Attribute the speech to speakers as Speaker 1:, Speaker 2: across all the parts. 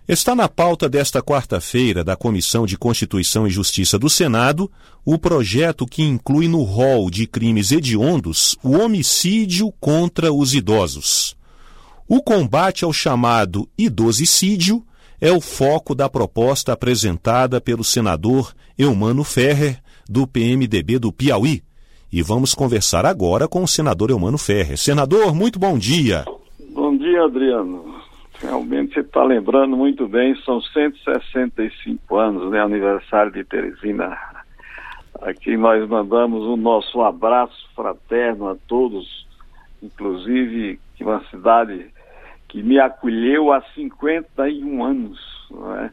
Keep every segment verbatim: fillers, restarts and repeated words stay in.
Speaker 1: Está na pauta desta quarta-feira da Comissão de Constituição e Justiça do Senado o projeto que inclui no rol de crimes hediondos o homicídio contra os idosos. O combate ao chamado idosicídio é o foco da proposta apresentada pelo senador Eumano Ferrer, do P M D B do Piauí. E vamos conversar agora com o senador Eumano Ferrer. Senador, muito bom dia.
Speaker 2: Bom dia, Adriano. Realmente você está lembrando muito bem, são cento e sessenta e cinco anos, né, aniversário de Teresina. Aqui nós mandamos o nosso abraço fraterno a todos, inclusive que uma cidade que me acolheu há cinquenta e um anos, não é?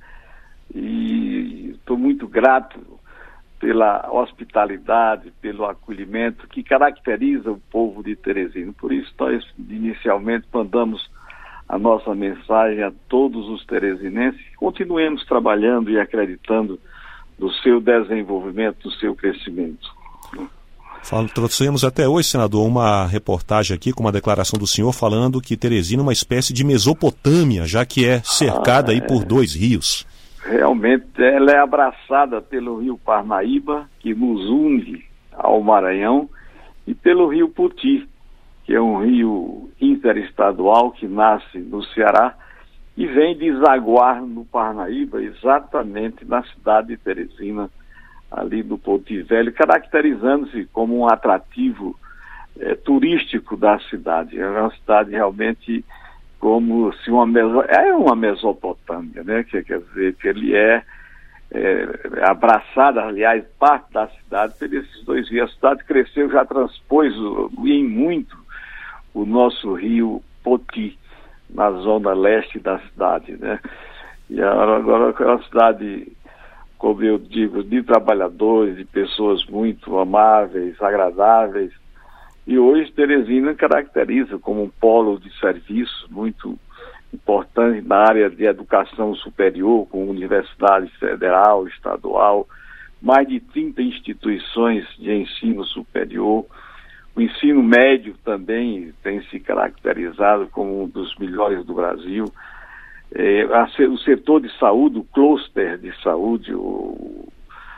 Speaker 2: E estou muito grato pela hospitalidade, pelo acolhimento que caracteriza o povo de Teresina. Por isso nós inicialmente mandamos a nossa mensagem a todos os teresinenses que continuemos trabalhando e acreditando no seu desenvolvimento, no seu crescimento.
Speaker 1: Falo, trouxemos até hoje, senador, uma reportagem aqui com uma declaração do senhor falando que Teresina é uma espécie de Mesopotâmia, já que é cercada ah, aí é... por dois rios.
Speaker 2: Realmente, ela é abraçada pelo rio Parnaíba, que nos une ao Maranhão, e pelo rio Poti, que é um rio interestadual que nasce no Ceará e vem desaguar no Parnaíba, exatamente na cidade de Teresina, ali do Poti Velho, caracterizando-se como um atrativo é, turístico da cidade. É uma cidade realmente como se uma meso... é uma Mesopotâmia, né? Que quer dizer que ele é, é abraçada, aliás, parte da cidade por esses dois rios. A cidade cresceu, já transpôs em muito o nosso rio Poti, na zona leste da cidade, né? E agora é uma cidade, como eu digo, de trabalhadores, de pessoas muito amáveis, agradáveis. E hoje Teresina caracteriza como um polo de serviço muito importante na área de educação superior, com universidade federal, estadual, mais de trinta instituições de ensino superior. O ensino médio também tem se caracterizado como um dos melhores do Brasil. É, a, o setor de saúde, o cluster de saúde, o,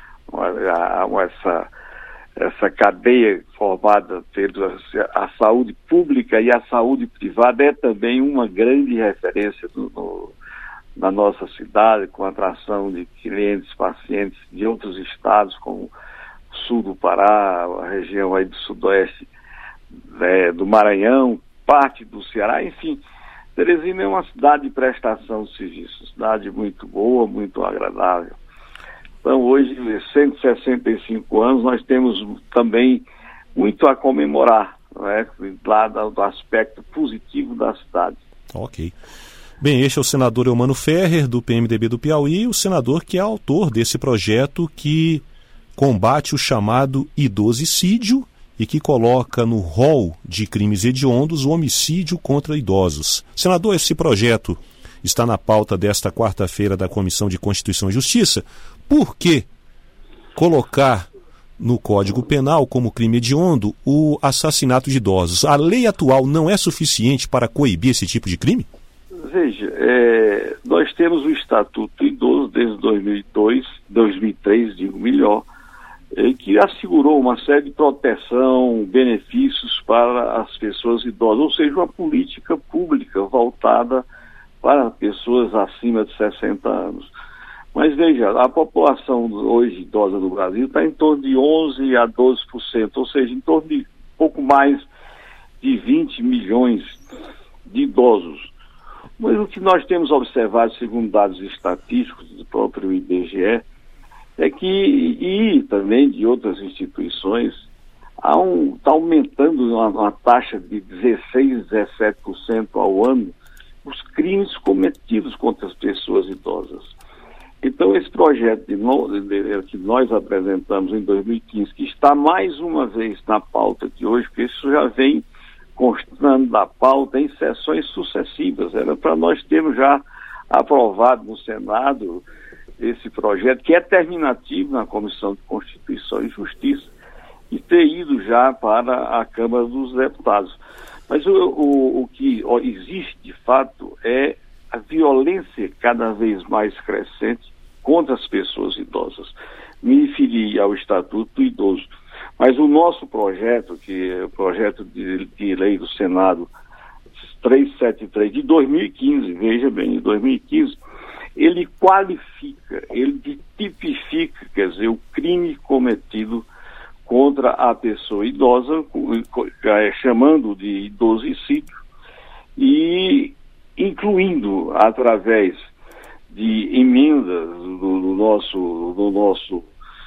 Speaker 2: a, a, essa, essa cadeia formada pela a saúde pública e a saúde privada é também uma grande referência do, no, na nossa cidade, com atração de clientes, pacientes de outros estados, como sul do Pará, a região aí do sudoeste é, do Maranhão, parte do Ceará, enfim. Teresina é uma cidade de prestação de serviço, cidade muito boa, muito agradável. Então hoje, cento e sessenta e cinco anos, nós temos também muito a comemorar, né, lá do aspecto positivo da cidade.
Speaker 1: Ok. Bem, este é o senador Eumano Ferrer, do P M D B do Piauí, o senador que é autor desse projeto que combate o chamado idosicídio e que coloca no rol de crimes hediondos o homicídio contra idosos. Senador, esse projeto está na pauta desta quarta-feira da Comissão de Constituição e Justiça. Por que colocar no Código Penal como crime hediondo o assassinato de idosos? A lei atual não é suficiente para coibir esse tipo de crime?
Speaker 2: Veja, é, nós temos o Estatuto do Idoso desde dois mil e dois, dois mil e três, digo melhor, é, que assegurou uma série de proteção, benefícios para as pessoas idosas, ou seja, uma política pública voltada para pessoas acima de sessenta anos. Mas veja, a população hoje idosa do Brasil está em torno de onze a doze por cento, ou seja, em torno de pouco mais de vinte milhões de idosos. Mas o que nós temos observado, segundo dados estatísticos do próprio I B G E, é que, e também de outras instituições, há um, está aumentando uma, uma taxa de dezesseis, dezessete por cento ao ano os crimes cometidos contra as pessoas idosas. Então, esse projeto de no, de, de, que nós apresentamos em dois mil e quinze, que está mais uma vez na pauta de hoje, porque isso já vem constando da pauta em sessões sucessivas, era para nós termos já aprovado no Senado esse projeto, que é terminativo na Comissão de Constituição e Justiça, e ter ido já para a Câmara dos Deputados. Mas o, o, o que existe, de fato, é a violência cada vez mais crescente contra as pessoas idosas. Me referi ao Estatuto do Idoso. Mas o nosso projeto, que é o projeto de, de lei do Senado trezentos e setenta e três de dois mil e quinze, veja bem, de dois mil e quinze, ele qualifica, ele tipifica, quer dizer, o crime cometido contra a pessoa idosa, chamando de idosicídio, e incluindo, através de emendas do, do, nosso, do nosso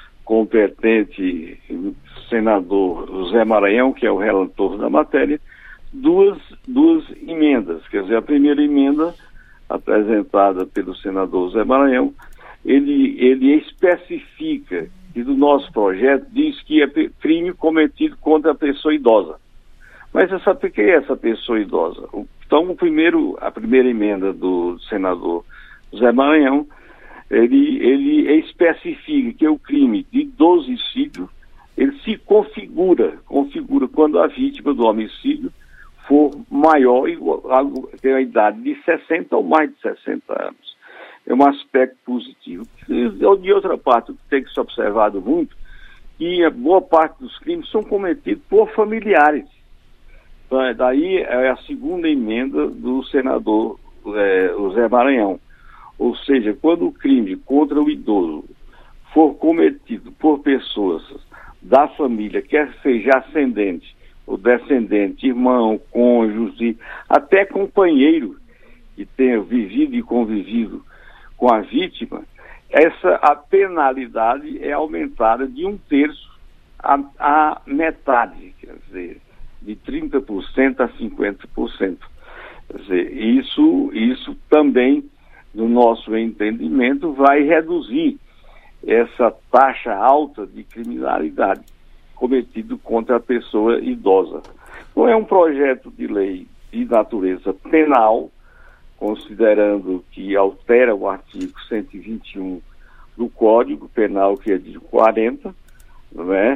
Speaker 2: competente senador José Maranhão, que é o relator da matéria, duas, duas emendas. Quer dizer, a primeira emenda, apresentada pelo senador José Maranhão, ele, ele especifica, e do nosso projeto diz que é crime cometido contra a pessoa idosa. Mas essa, quem é essa pessoa idosa? Então, o primeiro, a primeira emenda do senador José Maranhão, ele, ele especifica que o crime de idosicídio, ele se configura, configura quando a vítima do homicídio for maior, tem a idade de sessenta ou mais de sessenta anos. É um aspecto positivo. De outra parte, o que tem que ser observado muito, que a boa parte dos crimes são cometidos por familiares. Então, daí é a segunda emenda do senador é, José Maranhão. Ou seja, quando o crime contra o idoso for cometido por pessoas da família, quer seja ascendente ou descendente, irmão, cônjuge, até companheiro que tenha vivido e convivido com a vítima, essa, a penalidade é aumentada de um terço a, a metade, quer dizer, de trinta por cento a cinquenta por cento. Quer dizer, isso, isso também, no nosso entendimento, vai reduzir essa taxa alta de criminalidade cometido contra a pessoa idosa. Então é um projeto de lei de natureza penal, considerando que altera o artigo cento e vinte e um do Código Penal, que é de quarenta, não é?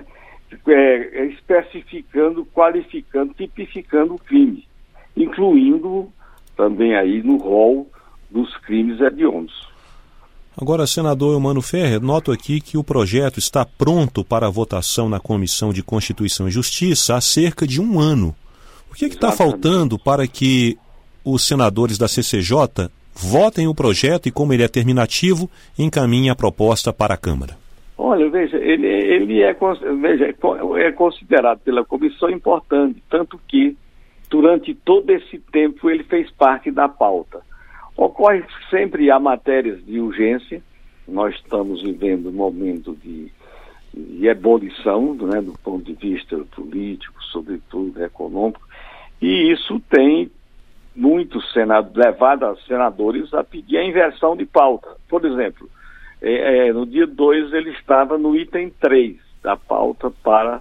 Speaker 2: É, especificando, qualificando, tipificando o crime, incluindo também aí no rol dos crimes hediondos.
Speaker 1: Agora, senador Eumano Ferrer, noto aqui que o projeto está pronto para votação na Comissão de Constituição e Justiça há cerca de um ano. O que é que está faltando para que os senadores da C C J votem o projeto e, como ele é terminativo, encaminhem a proposta para a Câmara?
Speaker 2: Olha, veja, ele, ele é, veja, é considerado pela comissão importante, tanto que durante todo esse tempo ele fez parte da pauta. Ocorre que sempre há matérias de urgência, nós estamos vivendo um momento de, de ebulição, né, do ponto de vista político, sobretudo econômico, e isso tem muitos senadores, levado a senadores a pedir a inversão de pauta. Por exemplo, é, é, no dia dois ele estava no item três da pauta para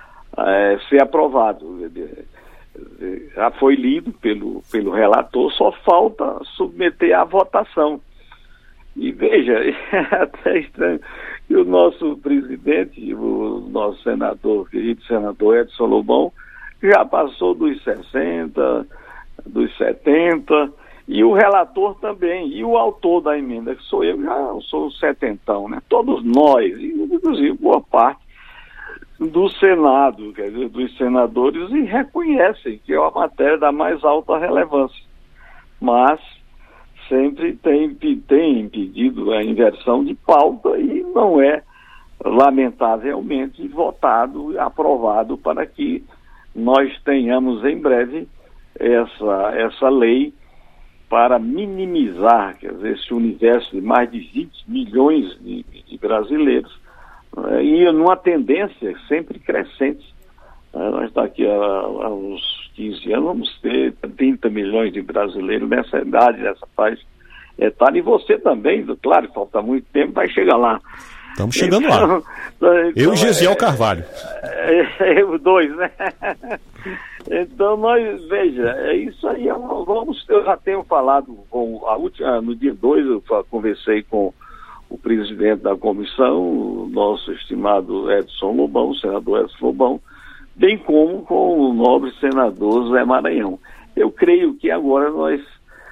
Speaker 2: é, ser aprovado. Já foi lido pelo, pelo relator, só falta submeter à votação. E veja, é até estranho, e o nosso presidente, o nosso senador, querido senador Edson Lobão, já passou dos sessenta, dos setenta, e o relator também, e o autor da emenda, que sou eu, já sou setentão, né? Todos nós, inclusive boa parte do Senado, quer dizer, dos senadores, e reconhecem que é uma matéria da mais alta relevância. Mas sempre tem, tem impedido a inversão de pauta e não é, lamentavelmente, votado e aprovado para que nós tenhamos em breve essa, essa lei para minimizar, quer dizer, esse universo de mais de vinte milhões de, de brasileiros, e numa tendência sempre crescente. Nós estamos aqui há, há uns quinze anos, vamos ter trinta milhões de brasileiros nessa idade, nessa faixa etária, e você também, claro, falta muito tempo, vai chegar lá.
Speaker 1: Estamos chegando
Speaker 2: então,
Speaker 1: lá.
Speaker 2: Então,
Speaker 1: eu e Gesiel é, Carvalho.
Speaker 2: É, é, os dois, né? Então, nós, veja, é isso aí. Vamos, eu já tenho falado com a última, no dia dois, eu conversei com o presidente da comissão, o nosso estimado Edson Lobão, o senador Edson Lobão, bem como com o nobre senador Zé Maranhão. Eu creio que agora nós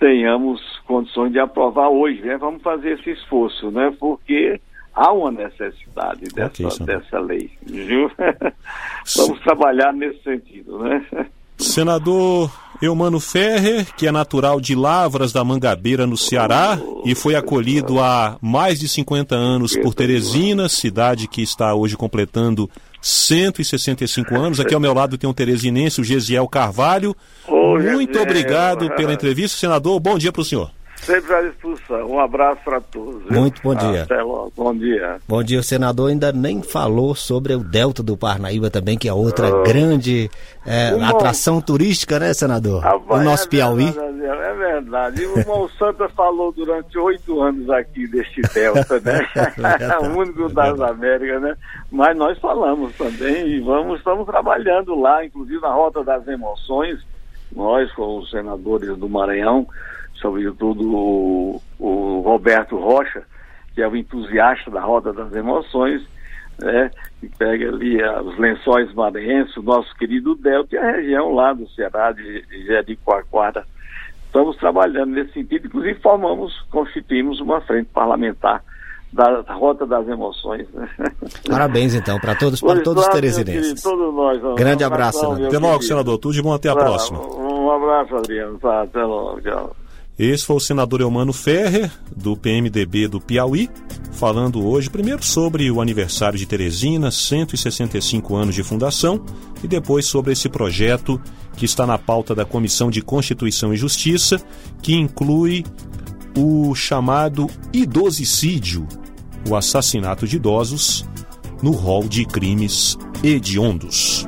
Speaker 2: tenhamos condições de aprovar hoje, né? Vamos fazer esse esforço, né? Porque há uma necessidade dessa, okay, dessa lei, viu? Vamos trabalhar nesse sentido, né?
Speaker 1: Senador Eumano Ferrer, que é natural de Lavras da Mangabeira, no Ceará, oh, e foi acolhido há mais de cinquenta anos por Teresina, cidade que está hoje completando cento e sessenta e cinco anos. Aqui ao meu lado tem um teresinense, o Gesiel Carvalho. Oh, Muito Gesiel. Obrigado pela entrevista, senador. Bom dia para o senhor.
Speaker 2: Sempre à disposição. Um abraço para todos. Viu?
Speaker 3: Muito bom dia.
Speaker 2: Até logo. Bom dia.
Speaker 3: Bom dia. O senador ainda nem falou sobre o Delta do Parnaíba também, que é outra oh. grande é, atração turística, né, senador? Ah, o nosso é Piauí.
Speaker 2: Verdade, é verdade. E o irmão Santa falou durante oito anos aqui deste Delta, né? É o único das Américas, né? Mas nós falamos também e vamos, estamos trabalhando lá, inclusive na Rota das Emoções, nós com os senadores do Maranhão, sobretudo o, o Roberto Rocha, que é o entusiasta da Roda das Emoções, né, que pega ali ah, os lençóis maranhenses, o nosso querido Delta e a região lá do Ceará, de, de Jericoacoara. Estamos trabalhando nesse sentido, inclusive formamos, constituímos uma frente parlamentar da Rota das Emoções. Né?
Speaker 3: Parabéns, então, para todos, para todos os teresinenses.
Speaker 2: Todos nós. Um
Speaker 3: Grande abraço, senador.
Speaker 1: Até logo, senador. Tudo de bom, até a
Speaker 2: tá,
Speaker 1: próxima.
Speaker 2: Um abraço, Adriano. Tá, até logo. Tchau.
Speaker 1: Esse foi o senador Eumano Ferrer, do P M D B do Piauí, falando hoje primeiro sobre o aniversário de Teresina, cento e sessenta e cinco anos de fundação, e depois sobre esse projeto que está na pauta da Comissão de Constituição e Justiça, que inclui o chamado idosicídio, o assassinato de idosos, no rol de crimes hediondos.